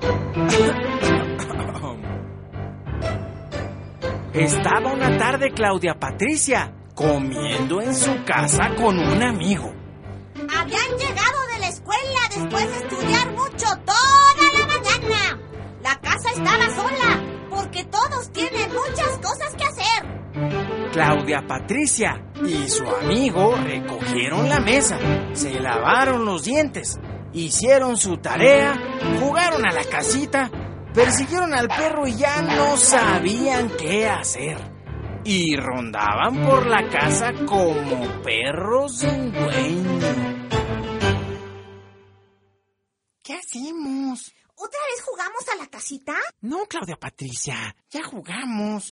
Estaba una tarde Claudia Patricia comiendo en su casa con un amigo. Habían llegado de la escuela después de estudiar mucho toda la mañana. La casa estaba sola porque todos tienen muchas cosas que hacer. Claudia Patricia y su amigo recogieron la mesa, se lavaron los dientes, hicieron su tarea, jugaron a la casita, persiguieron al perro y ya no sabían qué hacer. Y rondaban por la casa como perros sin dueño. ¿Qué hacemos? ¿Otra vez jugamos a la casita? No, Claudia Patricia, ya jugamos.